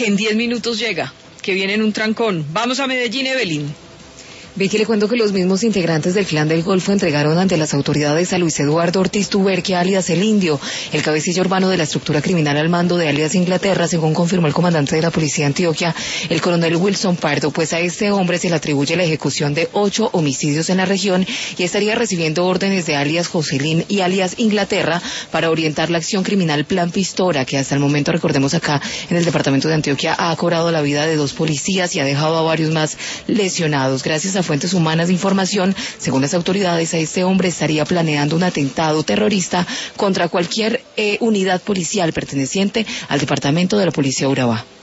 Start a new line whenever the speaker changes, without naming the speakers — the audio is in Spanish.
que en 10 minutos llega, que viene en un trancón. Vamos a Medellín, Evelyn.
Vicky, le cuento que los mismos integrantes del Clan del Golfo entregaron ante las autoridades a Luis Eduardo Ortiz Tuberquia, alias El Indio, el cabecilla urbano de la estructura criminal al mando de alias Inglaterra, según confirmó el comandante de la policía de Antioquia, el coronel Wilson Pardo, pues a este hombre se le atribuye la ejecución de 8 homicidios en la región y estaría recibiendo órdenes de alias Joselín y alias Inglaterra para orientar la acción criminal Plan Pistora, que hasta el momento, recordemos acá, en el departamento de Antioquia ha cobrado la vida de 2 policías y ha dejado a varios más lesionados. Gracias a fuentes humanas de información, según las autoridades, a este hombre estaría planeando un atentado terrorista contra cualquier unidad policial perteneciente al departamento de la policía Urabá.